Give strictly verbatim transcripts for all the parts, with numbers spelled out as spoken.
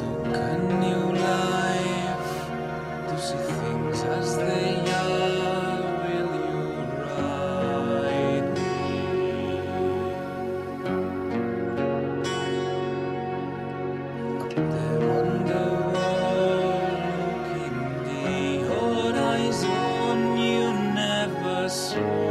took a new life to see things as they are. Will you ride me? Up there on the wall, looking the horizon, you never saw.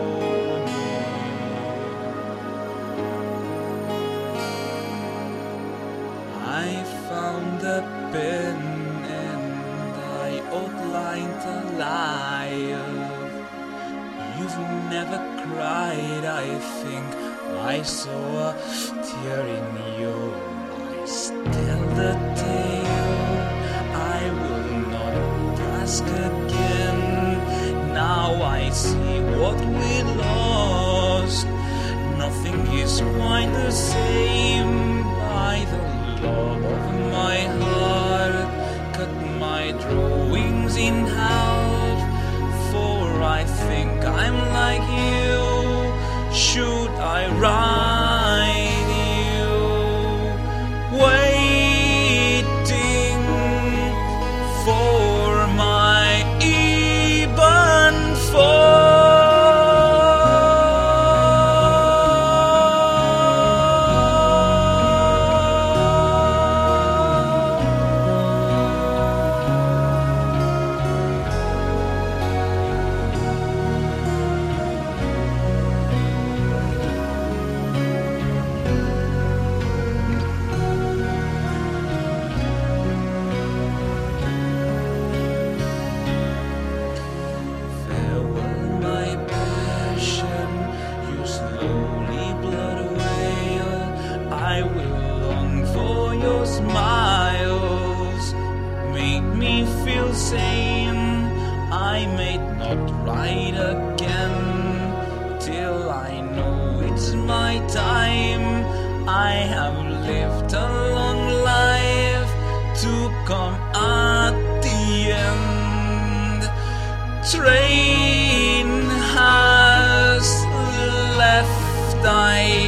I found a pen and I outlined a life. You've never cried, I think I saw a tear in your eyes. Tell the tale, I will not ask again. Now I see what we lost. Nothing is quite the same. By the love of my heart, cut my drawings in half. For I think I'm like you. Should I write you? Waiting for my even fall. I will long for your smiles, make me feel sane. I may not ride again till I know it's my time. I have lived a long life to come at the end. Train has left, I